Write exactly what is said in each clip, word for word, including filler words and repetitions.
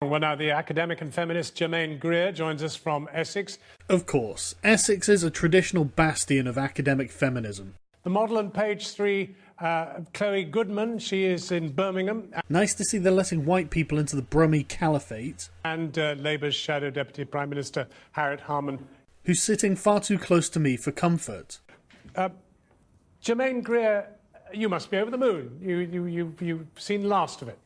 Well, now the academic and feminist Germaine Greer joins us from Essex. Of course, Essex is a traditional bastion of academic feminism. The model on page three, uh, Chloe Goodman, she is in Birmingham. Nice to see they're letting white people into the Brummie Caliphate. And uh, Labour's Shadow Deputy Prime Minister Harriet Harman, who's sitting far too close to me for comfort. Uh, Germaine Greer, you must be over the moon. You, you, you, you've seen last of it.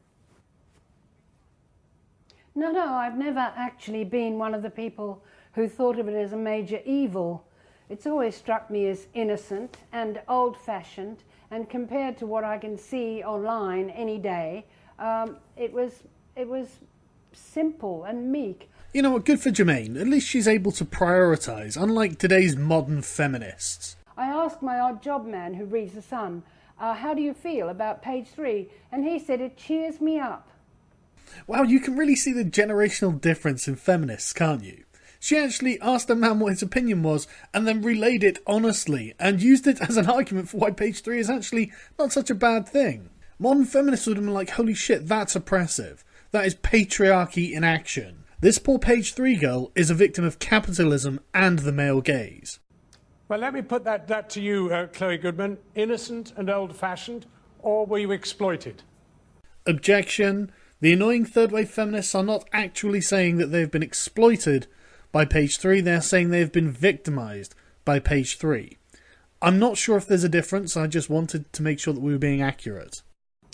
No, no, I've never actually been one of the people who thought of it as a major evil. It's always struck me as innocent and old-fashioned, and compared to what I can see online any day, um, it was it was simple and meek. You know what, good for Germaine. At least she's able to prioritise, unlike today's modern feminists. I asked my odd job man who reads The Sun, uh, how do you feel about page three? And he said it cheers me up. Wow, you can really see the generational difference in feminists, can't you? She actually asked a man what his opinion was and then relayed it honestly and used it as an argument for why page three is actually not such a bad thing. Modern feminists would have been like, holy shit, that's oppressive. That is patriarchy in action. This poor page three girl is a victim of capitalism and the male gaze. Well, let me put that, that to you, uh, Chloe Goodman. Innocent and old-fashioned, or were you exploited? Objection. The annoying third-wave feminists are not actually saying that they've been exploited by page three, they're saying they've been victimised by page three. I'm not sure if there's a difference, I just wanted to make sure that we were being accurate.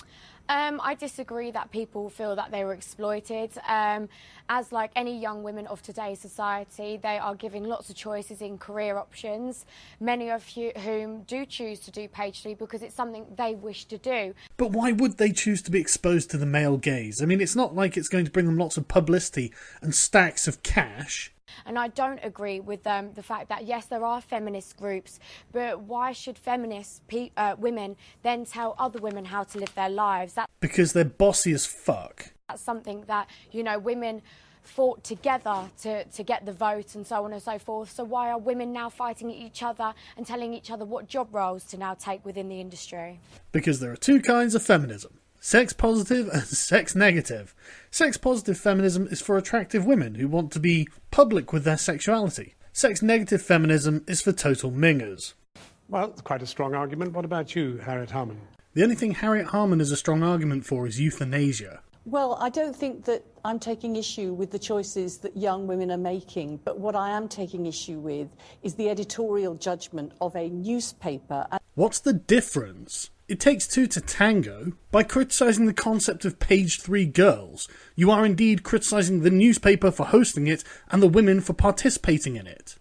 Um, I disagree that people feel that they were exploited. Um, as like any young women of today's society, they are given lots of choices in career options, many of you, whom do choose to do page three because it's something they wish to do. But why would they choose to be exposed to the male gaze? I mean, it's not like it's going to bring them lots of publicity and stacks of cash. And I don't agree with um, the fact that, yes, there are feminist groups, but why should feminist pe- uh, women then tell other women how to live their lives? That- because they're bossy as fuck. That's something that, you know, women fought together to, to get the vote and so on and so forth. So why are women now fighting each other and telling each other what job roles to now take within the industry? Because there are two kinds of feminism. Sex positive and sex negative. Sex positive feminism is for attractive women who want to be public with their sexuality. Sex negative feminism is for total mingers. Well, it's quite a strong argument. What about you, Harriet Harman? The only thing Harriet Harman is a strong argument for is euthanasia. Well, I don't think that I'm taking issue with the choices that young women are making, but what I am taking issue with is the editorial judgment of a newspaper. What's the difference? It takes two to tango. By criticising the concept of page three girls, you are indeed criticising the newspaper for hosting it and the women for participating in it.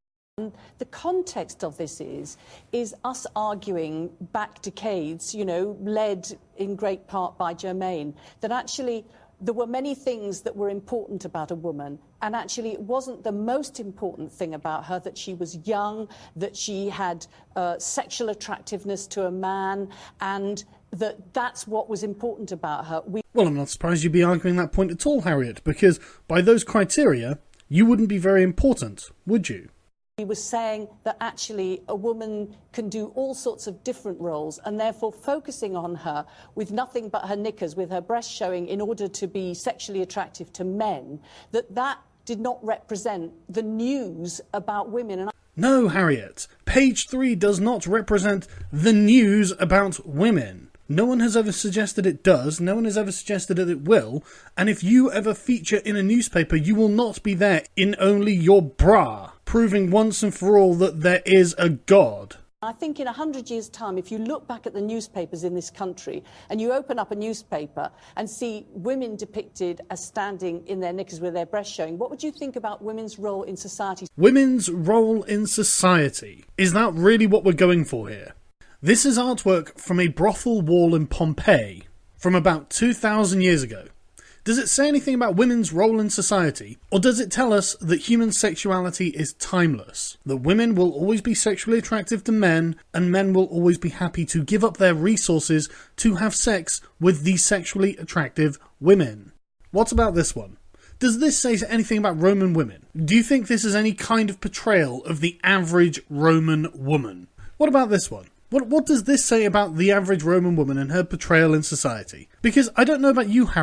The context of this is, is us arguing back decades, you know, led in great part by Germaine, that actually there were many things that were important about a woman, and actually it wasn't the most important thing about her that she was young, that she had uh, sexual attractiveness to a man, and that that's what was important about her. We- well, I'm not surprised you'd be arguing that point at all, Harriet, because by those criteria, you wouldn't be very important, would you? He was saying that actually a woman can do all sorts of different roles, and therefore focusing on her with nothing but her knickers, with her breasts showing in order to be sexually attractive to men, that that did not represent the news about women. And no, Harriet, page three does not represent the news about women. No one has ever suggested it does, no one has ever suggested that it will, and if you ever feature in a newspaper, you will not be there in only your bra, proving once and for all that there is a God. I think in a hundred years' time, if you look back at the newspapers in this country and you open up a newspaper and see women depicted as standing in their knickers with their breasts showing, what would you think about women's role in society? Women's role in society. Is that really what we're going for here? This is artwork from a brothel wall in Pompeii from about two thousand years ago. Does it say anything about women's role in society, or does it tell us that human sexuality is timeless? That women will always be sexually attractive to men, and men will always be happy to give up their resources to have sex with these sexually attractive women? What about this one? Does this say anything about Roman women? Do you think this is any kind of portrayal of the average Roman woman? What about this one? What what does this say about the average Roman woman and her portrayal in society? Because I don't know about you, Harriet,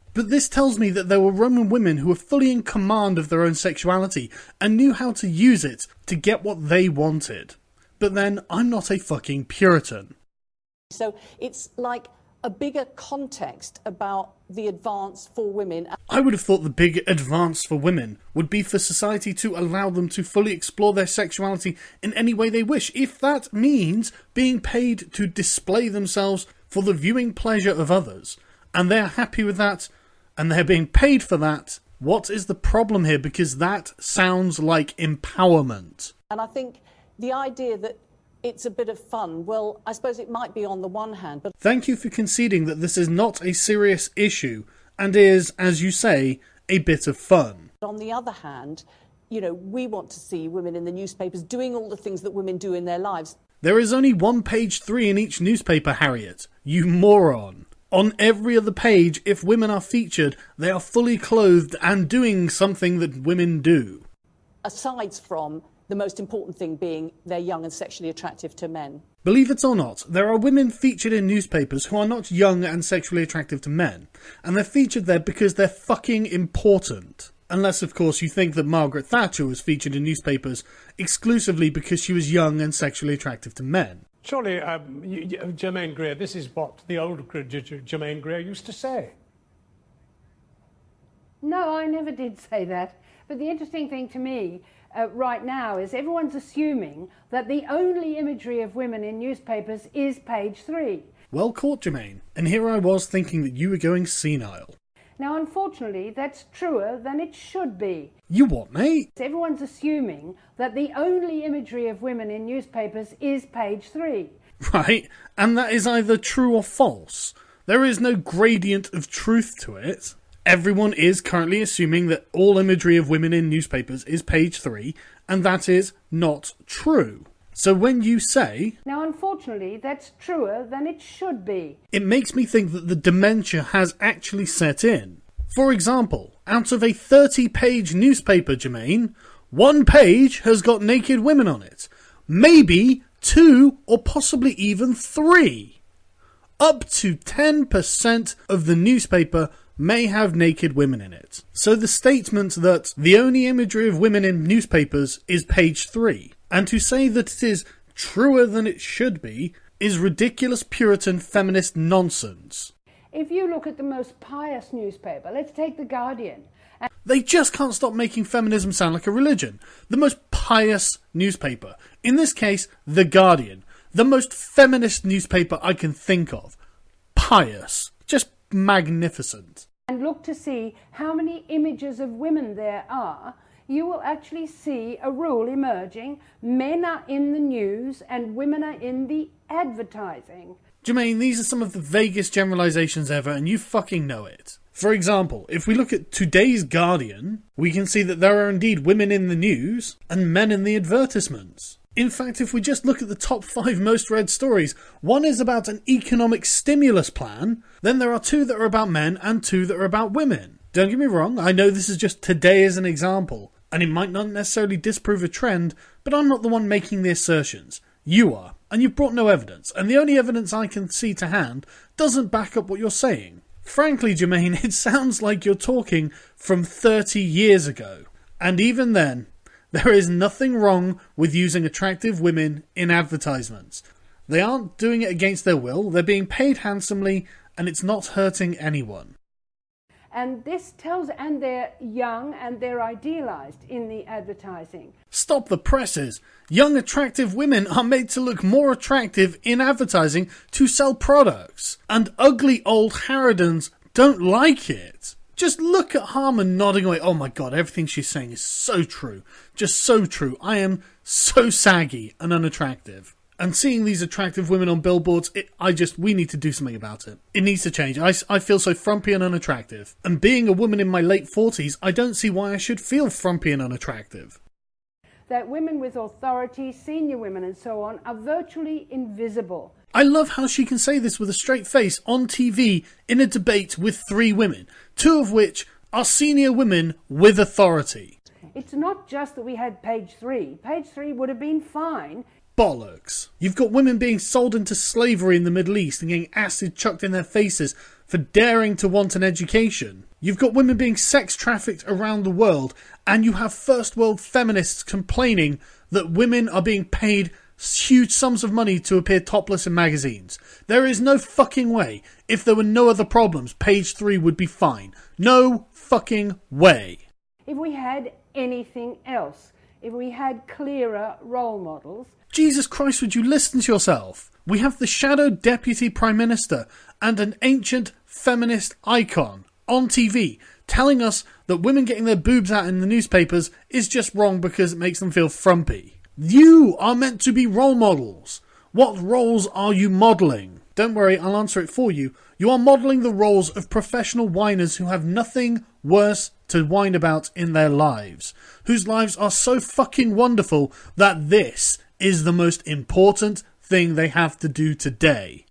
But this tells me that there were Roman women who were fully in command of their own sexuality and knew how to use it to get what they wanted. But then, I'm not a fucking Puritan. So it's like a bigger context about the advance for women. I would have thought the big advance for women would be for society to allow them to fully explore their sexuality in any way they wish, if that means being paid to display themselves for the viewing pleasure of others, and they're happy with that, and they're being paid for that. What is the problem here? Because that sounds like empowerment. And I think the idea that it's a bit of fun, well, I suppose it might be on the one hand, but... Thank you for conceding that this is not a serious issue, and is, as you say, a bit of fun. On the other hand, you know, we want to see women in the newspapers doing all the things that women do in their lives. There is only one page three in each newspaper, Harriet. You moron. On every other page, if women are featured, they are fully clothed and doing something that women do. Aside from the most important thing being they're young and sexually attractive to men. Believe it or not, there are women featured in newspapers who are not young and sexually attractive to men, and they're featured there because they're fucking important. Unless, of course, you think that Margaret Thatcher was featured in newspapers exclusively because she was young and sexually attractive to men. Surely, um, you, you, Germaine Greer, this is what the old Germaine Greer used to say. No, I never did say that. But the interesting thing to me uh, right now is everyone's assuming that the only imagery of women in newspapers is page three. Well caught, Germaine. And here I was thinking that you were going senile. Now, unfortunately, that's truer than it should be. You what, mate? Everyone's assuming that the only imagery of women in newspapers is page three. Right, and that is either true or false. There is no gradient of truth to it. Everyone is currently assuming that all imagery of women in newspapers is page three, and that is not true. So when you say... Now, unfortunately, that's truer than it should be. It makes me think that the dementia has actually set in. For example, out of a thirty-page newspaper, Germaine, one page has got naked women on it. Maybe two or possibly even three. Up to ten percent of the newspaper may have naked women in it. So the statement that the only imagery of women in newspapers is page three, and to say that it is truer than it should be, is ridiculous Puritan feminist nonsense. If you look at the most pious newspaper, let's take The Guardian. They just can't stop making feminism sound like a religion. The most pious newspaper, in this case, The Guardian, the most feminist newspaper I can think of. Pious. Just magnificent. And look to see how many images of women there are, you will actually see a rule emerging. Men are in the news and women are in the advertising. Germaine, these are some of the vaguest generalisations ever, and you fucking know it. For example, if we look at today's Guardian, we can see that there are indeed women in the news and men in the advertisements. In fact, if we just look at the top five most read stories, one is about an economic stimulus plan, then there are two that are about men and two that are about women. Don't get me wrong, I know this is just today as an example, and it might not necessarily disprove a trend, but I'm not the one making the assertions. You are, and you've brought no evidence, and the only evidence I can see to hand doesn't back up what you're saying. Frankly, Germaine, it sounds like you're talking from thirty years ago, and even then, there is nothing wrong with using attractive women in advertisements. They aren't doing it against their will, they're being paid handsomely, and it's not hurting anyone. And this tells, and they're young and they're idealised in the advertising. Stop the presses. Young attractive women are made to look more attractive in advertising to sell products. And ugly old harridans don't like it. Just look at Harmon nodding away. Oh my god, everything she's saying is so true. Just so true. I am so saggy and unattractive. And seeing these attractive women on billboards, it, I just, we need to do something about it. It needs to change. I, I feel so frumpy and unattractive. And being a woman in my late forties, I don't see why I should feel frumpy and unattractive. That women with authority, senior women and so on, are virtually invisible. I love how she can say this with a straight face on T V in a debate with three women, two of which are senior women with authority. It's not just that we had page three. Page three would have been fine. Bollocks. You've got women being sold into slavery in the Middle East and getting acid chucked in their faces for daring to want an education. You've got women being sex trafficked around the world, and you have first world feminists complaining that women are being paid huge sums of money to appear topless in magazines. There is no fucking way, if there were no other problems, page three would be fine. No fucking way. If we had anything else, if we had clearer role models... Jesus Christ, would you listen to yourself? We have the shadow deputy prime minister and an ancient feminist icon on T V telling us that women getting their boobs out in the newspapers is just wrong because it makes them feel frumpy. You are meant to be role models. What roles are you modelling? Don't worry, I'll answer it for you. You are modelling the roles of professional whiners who have nothing worse to whine about in their lives, whose lives are so fucking wonderful that this is the most important thing they have to do today.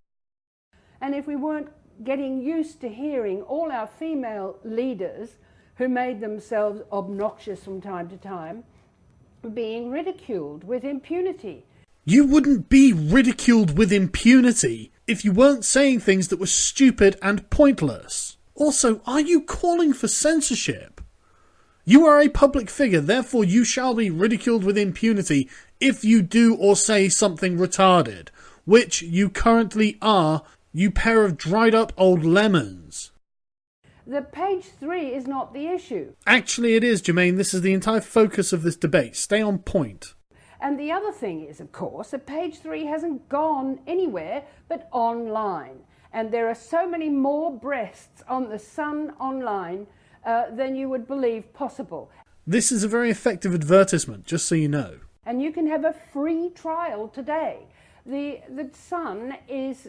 And if we weren't getting used to hearing all our female leaders who made themselves obnoxious from time to time being ridiculed with impunity. You wouldn't be ridiculed with impunity if you weren't saying things that were stupid and pointless. Also, are you calling for censorship? You are a public figure, therefore you shall be ridiculed with impunity if you do or say something retarded, which you currently are, you pair of dried up old lemons. The page three is not the issue. Actually it is, Jermaine. This is the entire focus of this debate. Stay on point. And the other thing is, of course, that page three hasn't gone anywhere but online. And there are so many more breasts on the Sun online uh, than you would believe possible. This is a very effective advertisement, just so you know. And you can have a free trial today. The, the Sun is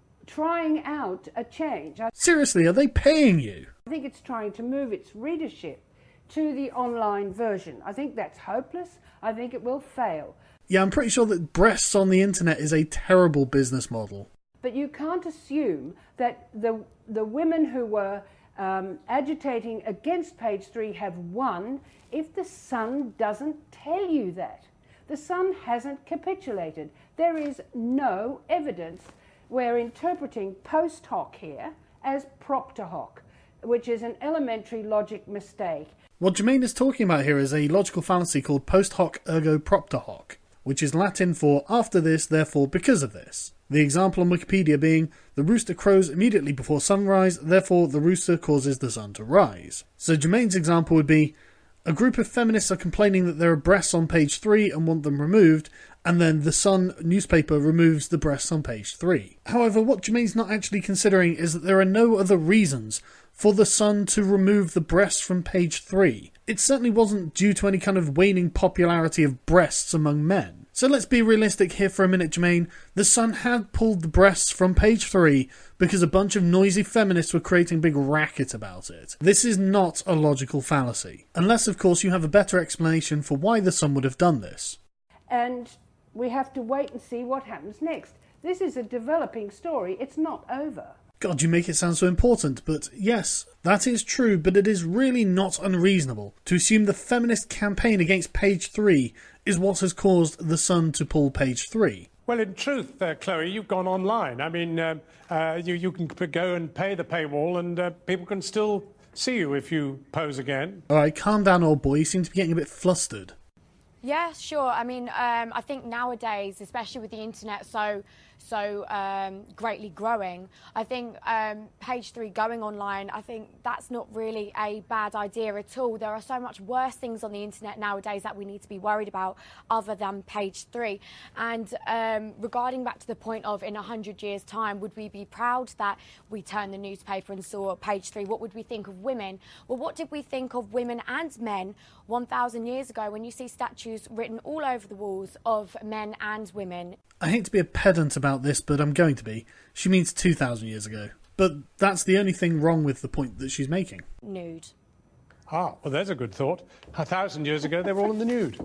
trying out a change. I Seriously, are they paying you? I think it's trying to move its readership to the online version. I think that's hopeless. I think it will fail. Yeah, I'm pretty sure that breasts on the internet is a terrible business model. But you can't assume that the the women who were um, agitating against page three have won if the Sun doesn't tell you that. The Sun hasn't capitulated. There is no evidence. We're interpreting post hoc here as propter hoc, which is an elementary logic mistake. What Jermaine is talking about here is a logical fallacy called post hoc ergo propter hoc, which is Latin for after this, therefore because of this. The example on Wikipedia being, the rooster crows immediately before sunrise, therefore the rooster causes the sun to rise. So Jermaine's example would be, a group of feminists are complaining that there are breasts on page three and want them removed, and then the Sun newspaper removes the breasts on page three. However, what Jermaine's not actually considering is that there are no other reasons for the Sun to remove the breasts from page three. It certainly wasn't due to any kind of waning popularity of breasts among men. So let's be realistic here for a minute, Jermaine. The Sun had pulled the breasts from page three because a bunch of noisy feminists were creating a big racket about it. This is not a logical fallacy. Unless, of course, you have a better explanation for why the Sun would have done this. And we have to wait and see what happens next. This is a developing story. It's not over. God, you make it sound so important, but yes, that is true, but it is really not unreasonable to assume the feminist campaign against page three is what has caused the Sun to pull page three. Well, in truth, uh, Chloe, you've gone online. I mean, um, uh, you, you can p- go and pay the paywall and uh, people can still see you if you pose again. Alright, calm down, old boy. You seem to be getting a bit flustered. Yeah, sure. I mean, um, I think nowadays, especially with the internet so so um, greatly growing, I think um, page three going online, I think that's not really a bad idea at all. There are so much worse things on the internet nowadays that we need to be worried about other than page three. And um, regarding back to the point of in a hundred years' time, would we be proud that we turned the newspaper and saw page three? What would we think of women? Well, what did we think of women and men one thousand years ago when you see statues written all over the walls of men and women? I hate to be a pedant about this, but I'm going to be. She means two thousand years ago. But that's the only thing wrong with the point that she's making. Nude. Ah, well, there's a good thought. A thousand years ago, they were all in the nude.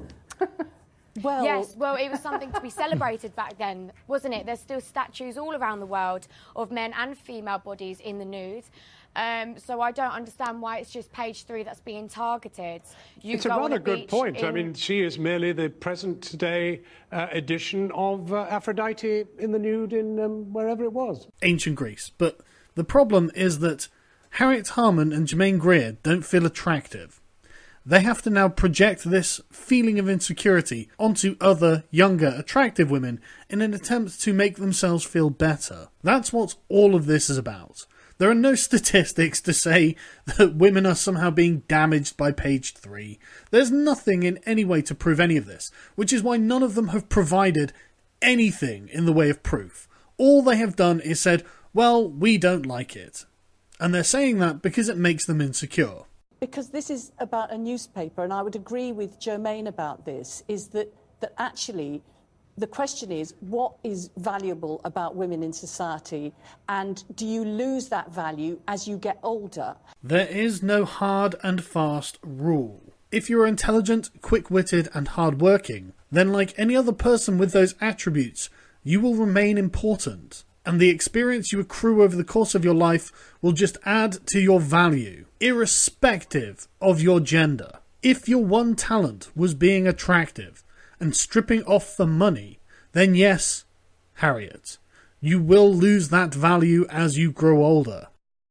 Well, Yes, well, it was something to be celebrated back then, wasn't it? There's still statues all around the world of men and female bodies in the nude. Um, so I don't understand why it's just page three that's being targeted. You It's a go on rather a good beach point. I in- mean, she is merely the present-day uh, edition of uh, Aphrodite in the nude in um, wherever it was. Ancient Greece. But The problem is that Harriet Harman and Germaine Greer don't feel attractive. They have to now project this feeling of insecurity onto other, younger, attractive women in an attempt to make themselves feel better. That's what all of this is about. There are no statistics to say that women are somehow being damaged by page three. There's nothing in any way to prove any of this, which is why none of them have provided anything in the way of proof. All they have done is said, well, we don't like it. And they're saying that because it makes them insecure. Because this is about a newspaper, and I would agree with Germaine about this, is that, that actually the question is, what is valuable about women in society, and do you lose that value as you get older? There is no hard and fast rule. If you're intelligent, quick-witted and hard-working, then like any other person with those attributes, you will remain important. And the experience you accrue over the course of your life will just add to your value, irrespective of your gender. If your one talent was being attractive and stripping off the money, then yes, Harriet, you will lose that value as you grow older.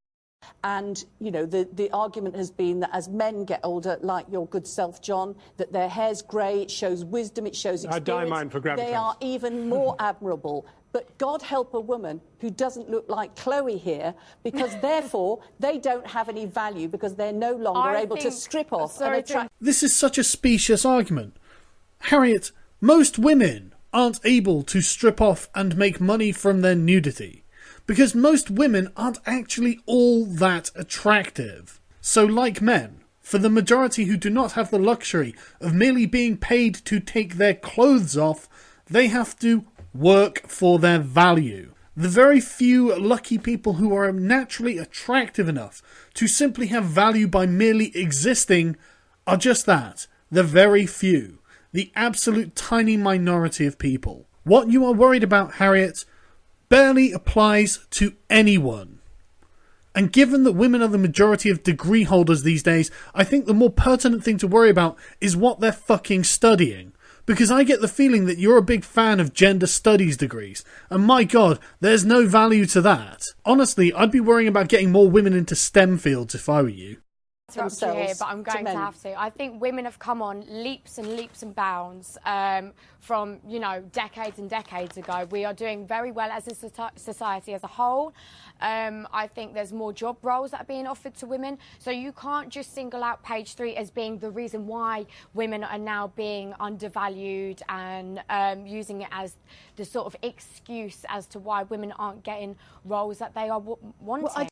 And, you know, the, the argument has been that as men get older, like your good self, John, that their hair's grey, it shows wisdom, it shows experience. I dye mine for gravitas. They are even more admirable. But God help a woman who doesn't look like Chloe here, because therefore they don't have any value because they're no longer I able think, to strip off sorry and attract. This is such a specious argument. Harriet, most women aren't able to strip off and make money from their nudity, because most women aren't actually all that attractive. So like men, for the majority who do not have the luxury of merely being paid to take their clothes off, they have to work for their value. The very few lucky people who are naturally attractive enough to simply have value by merely existing are just that, the very few, the absolute tiny minority of people. What you are worried about, Harriet, barely applies to anyone. And given that women are the majority of degree holders these days, I think the more pertinent thing to worry about is what they're fucking studying. Because I get the feeling that you're a big fan of gender studies degrees, and my god, there's no value to that. Honestly, I'd be worrying about getting more women into STEM fields if I were you. Interrupt you here, but I'm going to, to have to. I think women have come on leaps and leaps and bounds um, from, you know, decades and decades ago. We are doing very well as a society as a whole. Um, I think there's more job roles that are being offered to women. So you can't just single out page three as being the reason why women are now being undervalued and um, using it as the sort of excuse as to why women aren't getting roles that they are w- wanting. Well, I-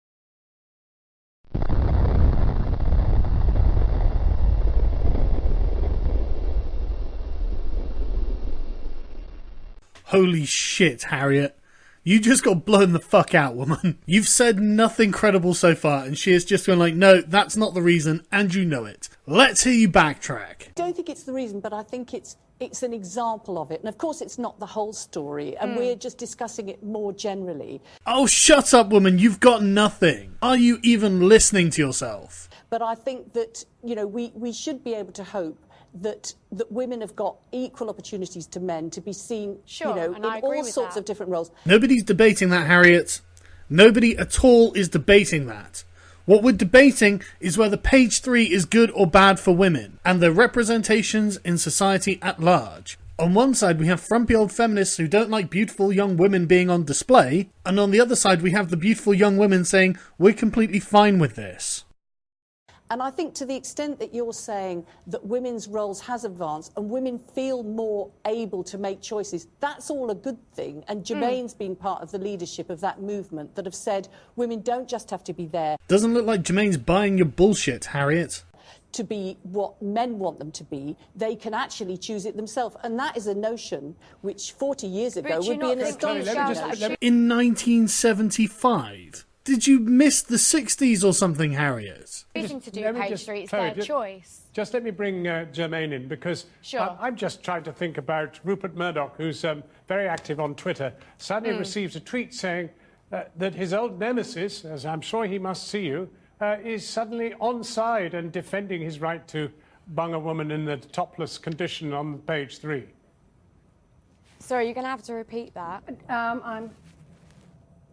Holy shit, Harriet. You just got blown the fuck out, woman. You've said nothing credible so far, and she is just going like, no, that's not the reason, and you know it. Let's hear you backtrack. I don't think it's the reason, but I think it's it's an example of it. And of course it's not the whole story, and mm. we're just discussing it more generally. Oh, shut up, woman. You've got nothing. Are you even listening to yourself? But I think that, you know, we, we should be able to hope that that women have got equal opportunities to men to be seen, sure, you know, in all sorts that. of different roles. Nobody's debating that, Harriet. Nobody at all is debating that. What we're debating is whether page three is good or bad for women, and their representations in society at large. On one side, we have frumpy old feminists who don't like beautiful young women being on display, and on the other side, we have the beautiful young women saying, we're completely fine with this. And I think to the extent that you're saying that women's roles has advanced and women feel more able to make choices, that's all a good thing. And Germaine's mm. been part of the leadership of that movement that have said women don't just have to be there. Doesn't look like Germaine's buying your bullshit, Harriet. To be what men want them to be, they can actually choose it themselves. And that is a notion which forty years ago would be an astonishing notion. In nineteen seventy-five... Did you miss the sixties or something, Harriet? Choosing to do page just, three, it's their just, choice. Just let me bring uh, Germaine in, because sure. I, I'm just trying to think about Rupert Murdoch, who's um, very active on Twitter, suddenly mm. receives a tweet saying uh, that his old nemesis, as I'm sure he must see you, uh, is suddenly on side and defending his right to bung a woman in the topless condition on page three. Sorry, you're going to have to repeat that. Um, I'm...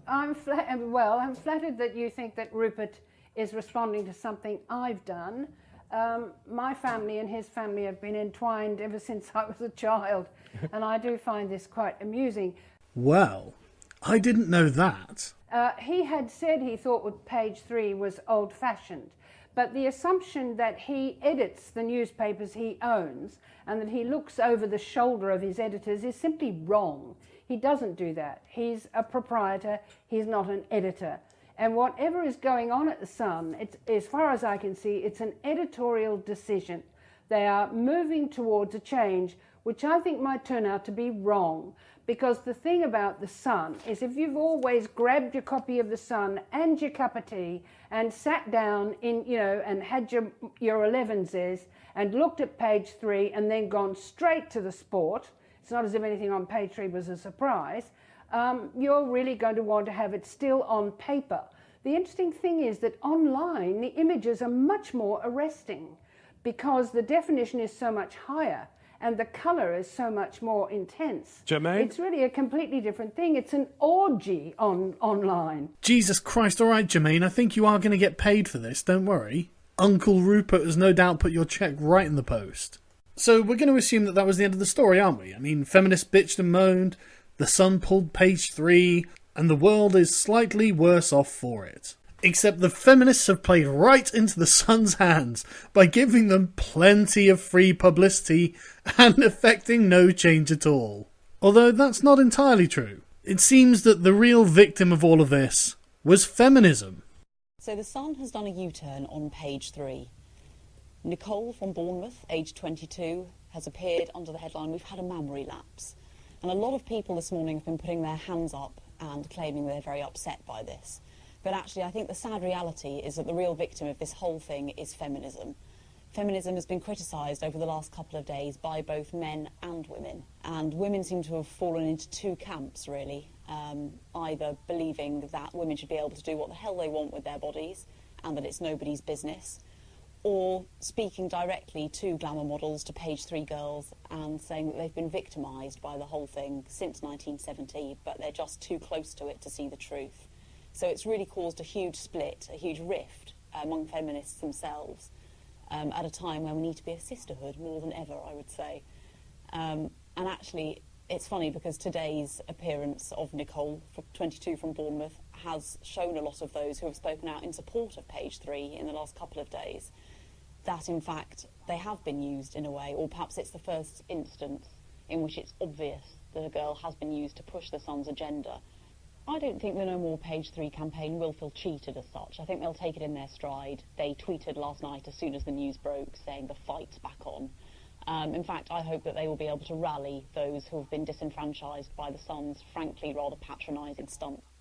I'm flat- well, I'm flattered that you think that Rupert is responding to something I've done. Um, my family and his family have been entwined ever since I was a child, and I do find this quite amusing. Well, I didn't know that. Uh, he had said he thought what Page Three was old-fashioned, but the assumption that he edits the newspapers he owns and that he looks over the shoulder of his editors is simply wrong. He doesn't do that. He's a proprietor, he's not an editor. And whatever is going on at The Sun, it's, as far as I can see, it's an editorial decision. They are moving towards a change, which I think might turn out to be wrong. Because the thing about The Sun is if you've always grabbed your copy of The Sun and your cup of tea and sat down in, you know, and had your, your elevenses and looked at Page Three and then gone straight to the sport, it's not as if anything on Page Three was a surprise, um, you're really going to want to have it still on paper. The interesting thing is that online the images are much more arresting because the definition is so much higher and the colour is so much more intense. Germaine? It's really a completely different thing. It's an orgy on online. Jesus Christ, all right, Jermaine, I think you are going to get paid for this, don't worry. Uncle Rupert has no doubt put your cheque right in the post. So we're going to assume that that was the end of the story, aren't we? I mean, feminists bitched and moaned, The Sun pulled Page Three, and the world is slightly worse off for it. Except the feminists have played right into the Sun's hands by giving them plenty of free publicity and effecting no change at all. Although that's not entirely true. It seems that the real victim of all of this was feminism. So the Sun has done a U-turn on Page Three. Nicole from Bournemouth, aged twenty-two, has appeared under the headline, "We've had a memory lapse." And a lot of people this morning have been putting their hands up and claiming they're very upset by this. But actually, I think the sad reality is that the real victim of this whole thing is feminism. Feminism has been criticised over the last couple of days by both men and women. And women seem to have fallen into two camps, really. Um, either believing that women should be able to do what the hell they want with their bodies and that it's nobody's business, or speaking directly to glamour models, to Page Three girls, and saying that they've been victimised by the whole thing since nineteen seventy, but they're just too close to it to see the truth. So it's really caused a huge split, a huge rift among feminists themselves, um, at a time when we need to be a sisterhood more than ever, I would say. Um, and actually, it's funny because today's appearance of Nicole, twenty-two, from Bournemouth, has shown a lot of those who have spoken out in support of Page Three in the last couple of days that, in fact, they have been used in a way, or perhaps it's the first instance in which it's obvious that a girl has been used to push the Sun's agenda. I don't think the No More Page Three campaign will feel cheated as such. I think they'll take it in their stride. They tweeted last night as soon as the news broke saying the fight's back on. Um, in fact, I hope that they will be able to rally those who have been disenfranchised by the Sun's frankly rather patronising stunt.